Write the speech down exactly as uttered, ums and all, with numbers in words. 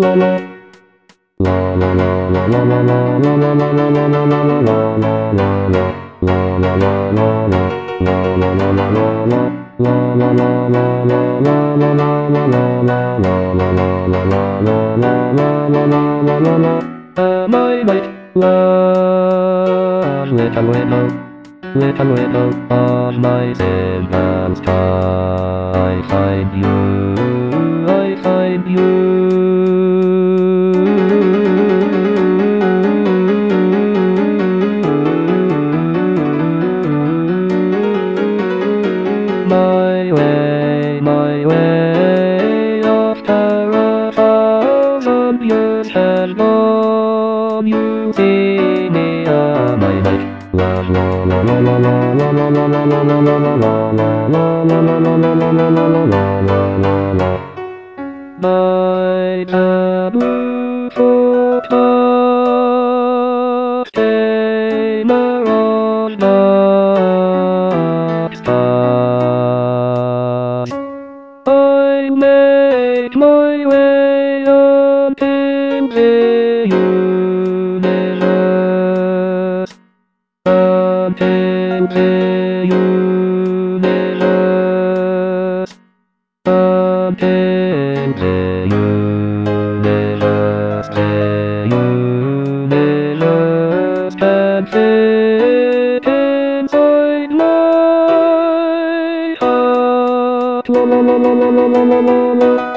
Am I right? Love, little widow, little widow of my sin and sky. I find you, I find you. My way, my way, after a thousand years has gone, you see me on my night. La la la la la la la la la la la la la la la la la la. My taboo photograph came around the stars. I make my way up in the universe, up in the universe, up in the universe, the universe can fit inside my heart. La la la la la la la la la.